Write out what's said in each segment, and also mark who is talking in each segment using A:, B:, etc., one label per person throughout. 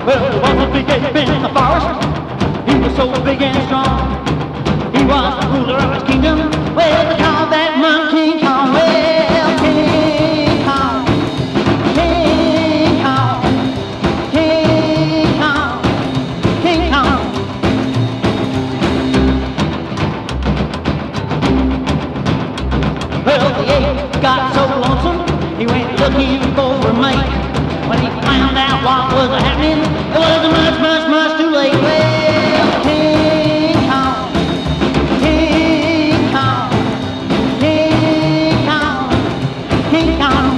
A: Well, there was a big ape in the forest. He was so big and strong. He was the ruler of his kingdom. Well, they called that man King Kong. Well, King Kong, King Kong, King Kong, King Kong. Well, the ape got so lonesome, he went looking for a mate. When he found out what was happening, it was much, much, much too late. Well, King Kong, King Kong, King Kong, King Kong.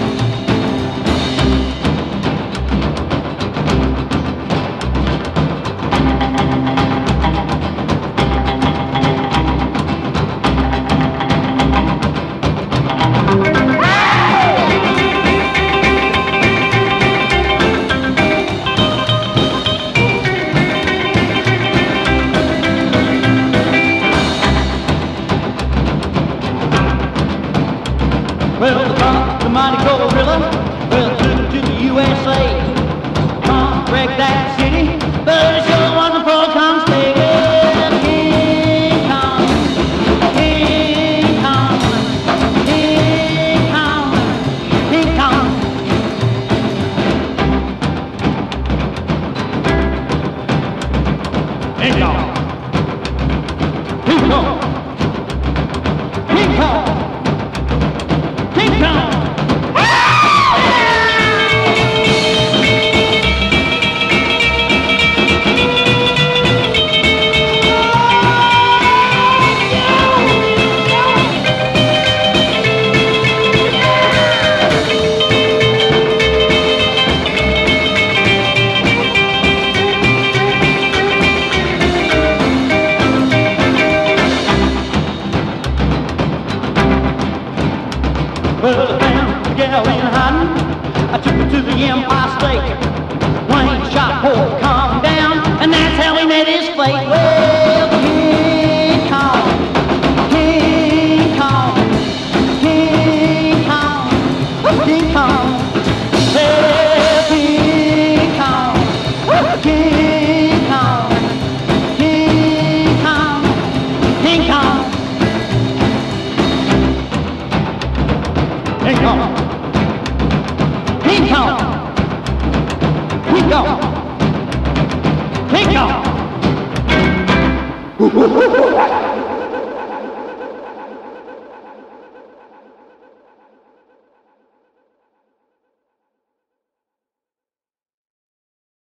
A: Well, the mighty gorilla, well, took it to the USA. Come wreck that city, but it sure wasn't for come stay. Well, King Kong, King Kong, King Kong, King Kong. King Kong, King Kong, King Kong. King Kong! Well, I found the gal in hiding. I took her to the Empire State. Wayne shot poor Kong down, and that's how he met his fate. Well, King Kong, King Kong, King Kong, King Kong. Well, King Kong, King Kong, King Kong, King Kong. King Kong! King Kong! King Kong! King Kong!